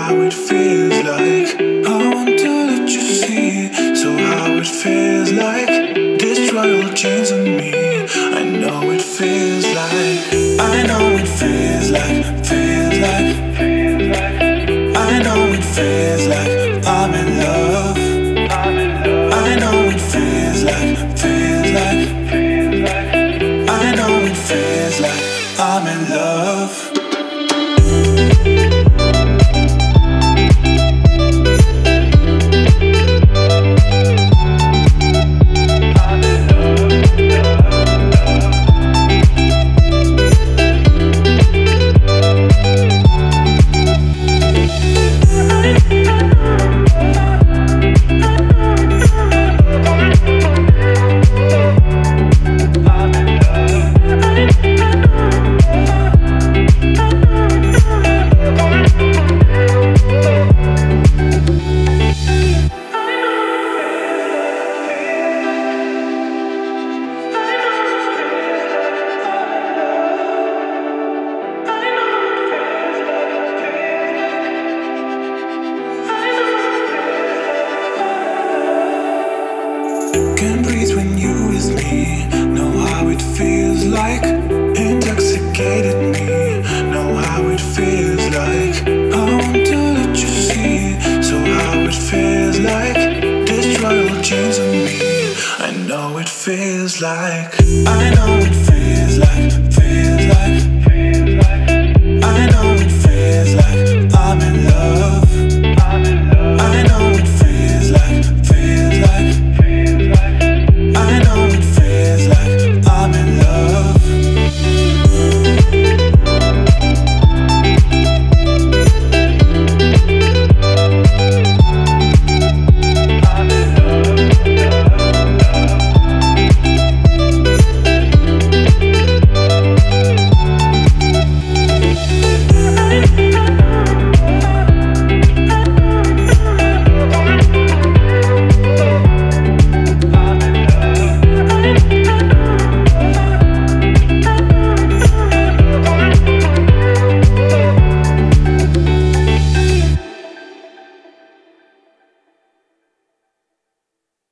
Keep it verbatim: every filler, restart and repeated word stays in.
how it feels like. I want to let you see, so how it feels like. Destroy all chains on me. I know it feels like. I know it feels like, feels like, feels like. I know it feels like I'm in love. I'm in love. I know it feels like, feels like, feels like. I know it feels like I'm in love. Can't breathe when you with me. Know how it feels like. Intoxicated me. Know how it feels like. I want to let you see, so how it feels like. Destroy all chains on me. I know it feels like. I know